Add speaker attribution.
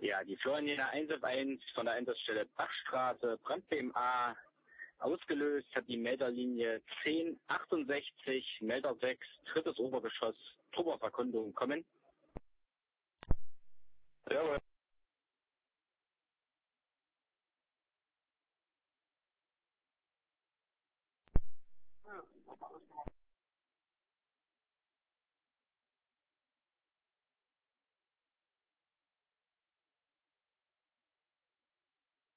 Speaker 1: Ja, die Florianer 1 von der Einsatzstelle Bachstraße, Brand BMA, ausgelöst hat die Melderlinie 1068, Melder 6, drittes Obergeschoss, Trupperverkundung kommen.
Speaker 2: Jawohl.